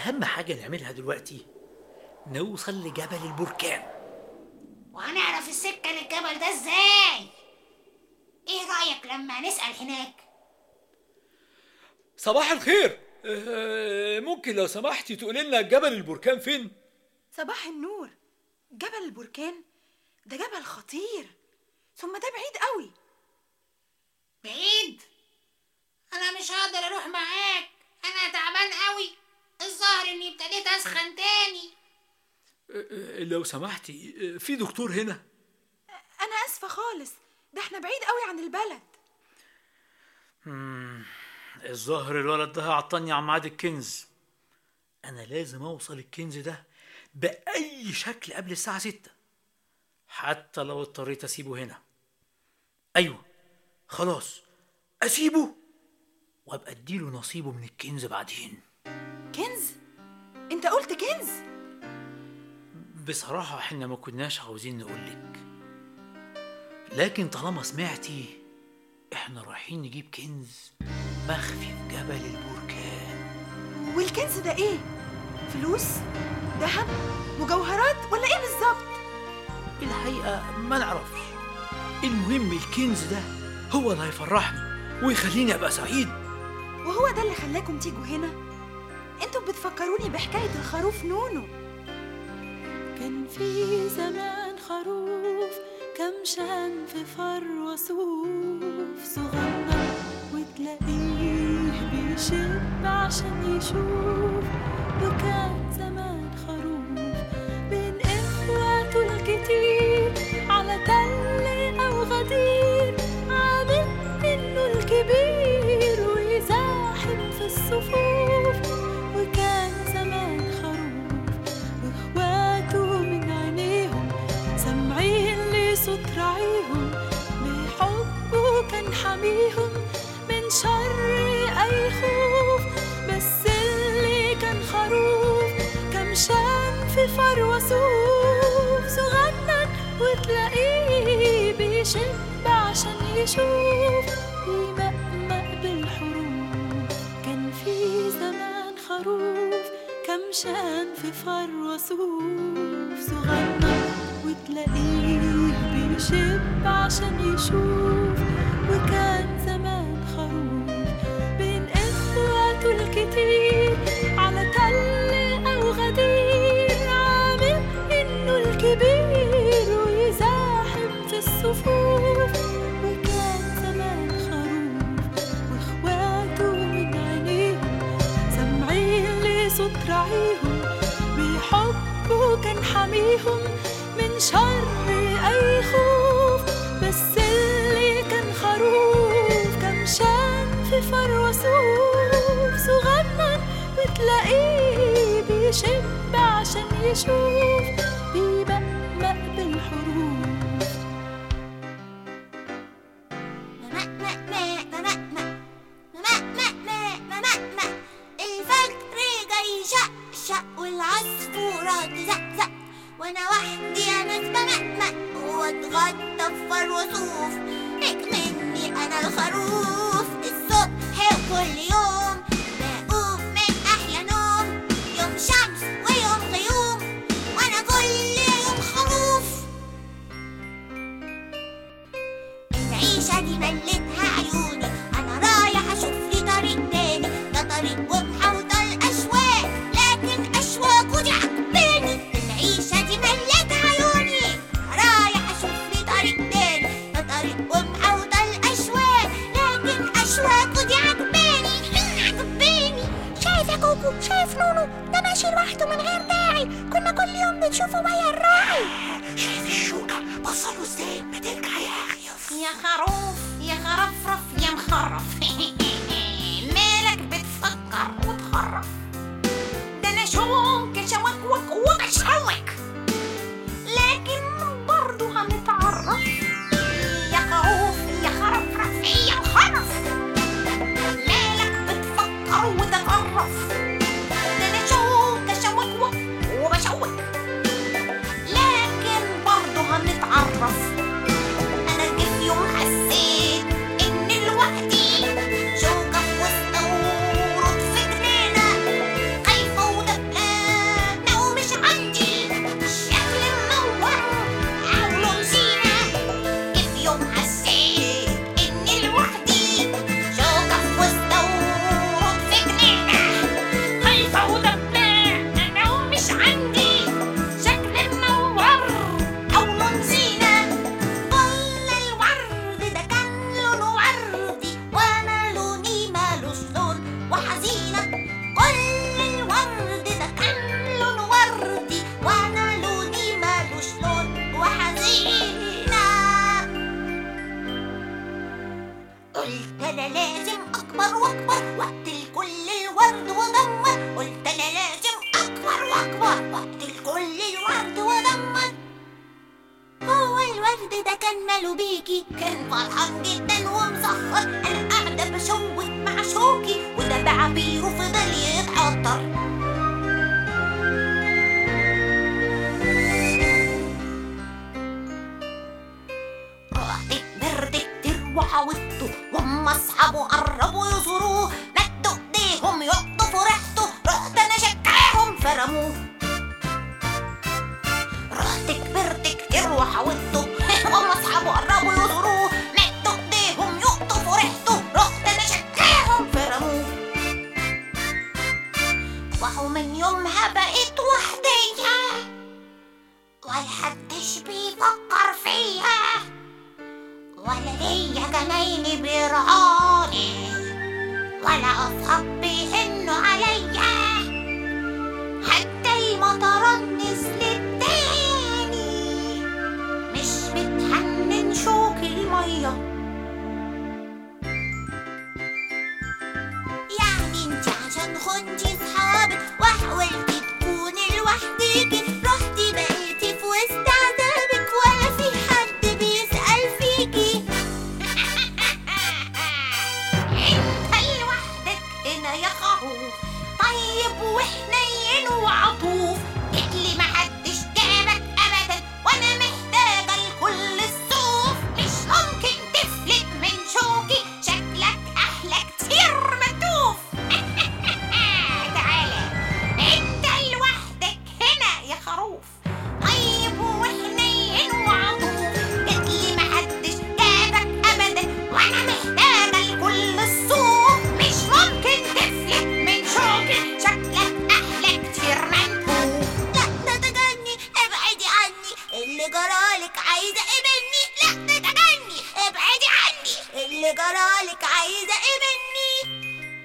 أهم حاجة نعملها دلوقتي نوصل لجبل البركان. وهنعرف السكة للجبل ده ازاي؟ ايه رأيك لما نسأل هناك؟ صباح الخير، ممكن لو سمحتي تقولي لنا جبل البركان فين؟ صباح النور. جبل البركان ده جبل خطير، ثم ده بعيد قوي. بعيد؟ انا مش هقدر اروح معاك، انا تعبان قوي، الظاهر اني ابتديت اسخن تاني. لو سمحتي في دكتور هنا؟ انا اسفة خالص، ده احنا بعيد قوي عن البلد. الظاهر الولد ده عطاني عن ميعاد الكنز. انا لازم اوصل الكنز ده بأي شكل قبل الساعة 6، حتى لو اضطريت اسيبه هنا. ايوه خلاص، اسيبه وابقى اديله نصيبه من الكنز بعدين. كنز؟ انت قلت كنز؟ بصراحة احنا ما كناش عاوزين نقولك، لكن طالما سمعتي احنا رايحين نجيب كنز مخفي في جبل البركان. والكنز ده ايه؟ فلوس؟ ذهب؟ مجوهرات؟ ولا ايه بالظبط؟ الحقيقة ما نعرفش، المهم الكنز ده هو اللي هيفرحني ويخليني ابقى سعيد. وهو ده اللي خلاكم تيجوا هنا؟ انتوا بتفكروني بحكاية الخروف نونو. كان في زمان خروف كمشان في فر وصوف صغنن، وتلاقيه بيشب عشان يشوف. وكان زمان خروف بين اخواته الكتير على تل او غدير، عامل انه الكبير ويزاحم في الصفوف. وكان زمان خروف واخواته من عينيهم سامعين لصوت راعيهم، بحبه كان حميهم من شر اي خوف. بس اللي كان خروف كمشان في فر وصوف صغنن، وتلاقيه بيشب عشان يشوف، يمقمق بالحروف. كان في زمان خروف كمشان في فر وصوف صغنن، وتلاقيه بيشب عشان يشوف. وكان زمان خروف بين اخواته الكتير على تل او غدير، عامل انه الكبير ويزاحم في الصفوف. وكان زمان خروف واخواته من عينيهم سامعين لصوت راعيهم، بحبه كان حميهم من شر اي خوف. بس اللي كان خروف كمشان في فر وصوف صغنن، وتلاقيه بيشب عشان يشوف، بيمقمق بالحروف. الفجر جاي شق والعصفورة تزقزق، وانا وحدي انا بمقمق واتغطى في فر وصوف. اكمني انا الخروف الصبح وكل يوم بقوم من احلى نوم، يوم شمس ويوم غيوم وانا كل يوم خروف. العيشة دي ملتها عيوني، انا رايح اشوف لي طريق تاني، ده طريق ومحوطة الاشواق لكن اشواقه دي عجباني. العيشة دي ملتها عيوني، رايح اشوف لي طريق تاني، ده طريق ومحوطة الاشواق لكن اشواقه دي عجباني. عجباني. شايف يا كوكو؟ شايف نونو؟ ده ماشي لوحده من غير داعي، كنا كل يوم بنشوفه ويا الراعي. شايف الشوكة بصله ازاي بترجع يا اخيف؟ يا خروف يا خرفرف يا مخرف مالك بتفكر وتخرف؟ ده انا شوك شوك وبشوك، لكن برضو هنتعرف. يا خروف يا خرفرف يا مخرف، مالك بتفكر وتخرف؟ ده انا شوك وبشوك، لكن برضو هنتعرف. انا جيت يوم حسيت ان لوحدي لازم أكبر وأكبر، وقت الكل الورد وضمر. قلت أنا لازم أكبر وأكبر، وقت الكل الورد وضمر. هو الورد ده كان ماله بيكي؟ كان فرحان جدا ومسخر، أنا قاعدة بشوك مع شوكي وده بعبيره فضل يتعطر. وحاوطته واما اصحابه قربوا يزوروه مدوا ايديهم يقطفوا ريحته، رحت انا شجعهم فرموه. رحت كبرت كتير وحاوطته واما اصحابه قربوا يزوروه مدوا ايديهم يقطفوا ريحته، رحت انا شجعهم فرموه. ومن يومها بقيت وحدية ومحدش بيفكر فيها، ولا ليا جنايني بيرعاني ولا أصحاب بيهنوا عليا، حتى المطرات نزلت تاني مش بتحنن شوك المية. يعني انت عشان خنتي صحابك وحاولتي تكوني لوحديكي، رحتي بقيتي في وسط عذابك ولا في حد بيسأل فيكي. يا خروف طيب وحنين وعطوف، جيتلي محدش جابك ابدا وانا محتاجه لكل الصوف. مش ممكن تفلت من شوكي، شكلك احلى كتير متوف. تعالى انت لوحدك هنا يا خروف، طيب وحنين وعطوف، جيتلي محدش جابك ابدا وانا محتاجه لكل الصوف. مش ممكن تفلت من شوكي، شكلك احلى كتير منكوف. لا ده تجني ابعدي عني، اللي جرالك عايزه ايه مني؟ لا ده تجني ابعدي عني، اللي جرالك عايزه ايه مني؟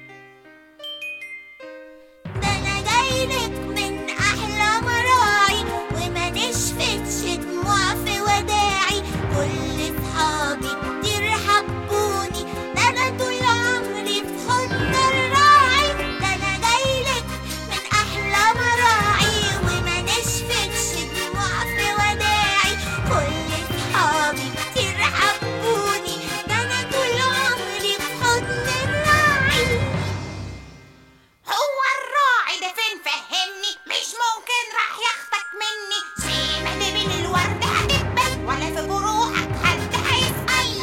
ده انا جايلك من احلى مراعي وما نشفتش دموع في وداعي. كل صحابي كتير حبوني، ده انا طول عمري في حضن الراعي. ده انا جايلك من احلى مراعي وما نشفتش دموع في وداعي. كل صحابي كتير حبوني، ده انا طول عمري في حضن الراعي. هو الراعي ده فين فهمني؟ مش ممكن راح ياخدك مني. سيبك بين الورد هتقبل ولا في جروحك حد هيسأل،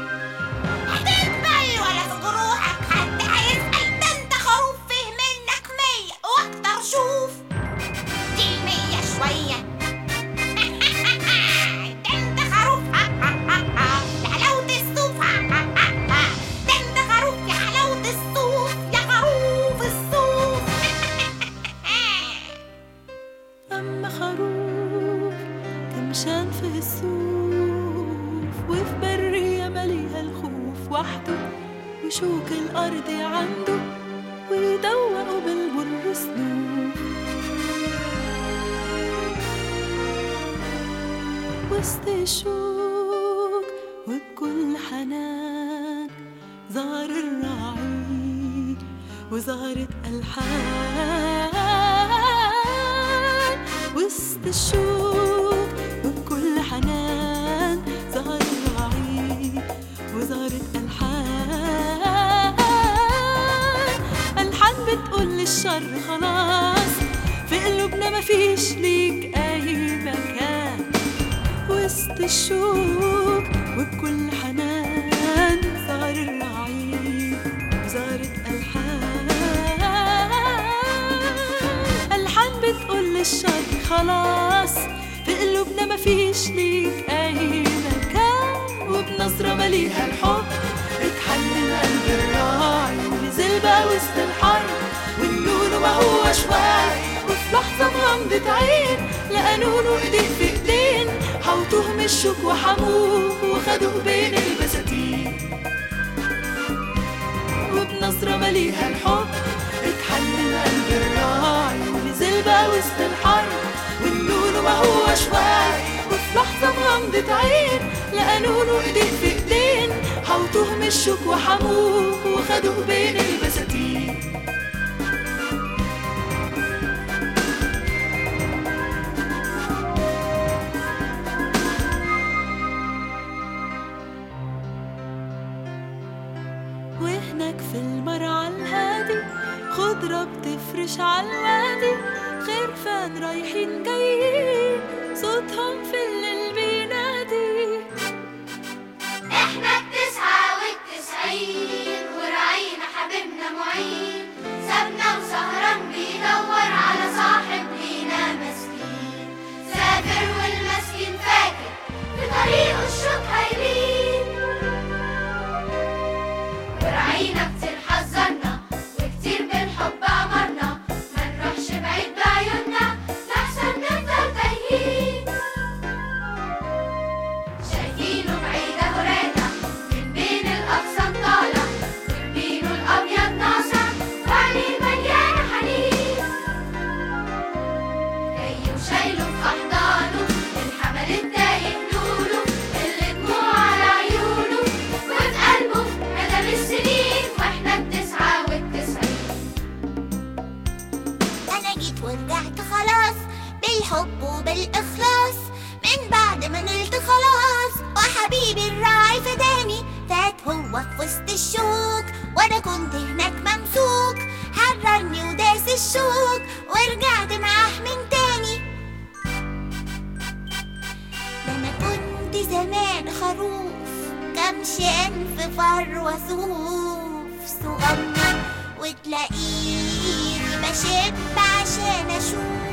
هتقبل ولا في جروحك حد هيسأل. ده انت خروف فيه منك 100 واكتر، شوف دي 100 شوية. ده انت خروف يا حلاوة الصوف، ده انت خروف يا حلاوة الصوف، يا خروف الصوف. أما خروف كمشان في الصوف وفي برية مليها الخوف وحده، وشوك الأرض عنده ويدوقوا بالمر سنوف. وسط الشوك وبكل حنان ظهر الراعي وظهرت ألحان. وسط الشوك وبكل حنان ظهر الراعي وظهرت ألحان. ألحان بتقول للشر خلاص، في قلوبنا مفيش ليك أي مكان. وسط الشوك وبكل حنان ظهر الراعي وظهرت ألحان. ألحان بتقول للشر خلاص، في قلوبنا مفيش ليك أي مكان. وبنظرة مليها الحب اتحنن قلب الراعي ونزل بقى وسط الحر، والنور ما هوش واعي. وفي لحظة بغمضة عين لقى نونه ايدين في ايدين، حوطوه من الشوك وحموه وخدوه بين البساتين. وبنظرة مليها الحب اتحنن قلب الراعي ونزل بقى وسط الحر، والنور ما هوش واعي. وفي لحظة بغمضة عين لقى نونه ايدين في ايدين، حوطوه من الشوك وحموه وادوق بين البساتين. وهناك في المرعى الهادي خضرة بتفرش عالوادي، خرفان رايحين جايين صوتهم في الليل بينادي. احنا 99 وراعينا حبيبنا معين، سابنا وسهران بيدور على صاحب لينا مسكين. سافر والمسكين فاكر في طريقه الشوك هيبين، وراعينا كتير حذرنا وكتير بالحب أمرنا ما نروحش بعيد بعيوننا لحسن نفضل تايهين. شايفينه بعيد اهو راجع من بين الأغصان طالع، جبينه الأبيض ناصع وعينيه مليانة حنين، جاي وشايله في أحضانه الحمل التايه نوره اللي دموع على عيونه، وفي قلبه ندم السنين واحنا 99. أنا جيت ورجعت خلاص بالحب وبالإخلاص، من بعد ما نلت خلاص وحبيبي الراعي فداني. فات هو في وسط الشوك وأنا كنت هناك ممسوك، حررني وداس الشوك ورجعت معاه من تاني. ده أنا كنت زمان خروف كمشي أنف فروة صوف صغنن، وتلاقيني بشب عشان أشوف